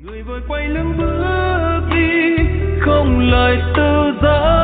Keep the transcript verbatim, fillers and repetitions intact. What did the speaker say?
người vội quay lưng bước đi không lời từ giã.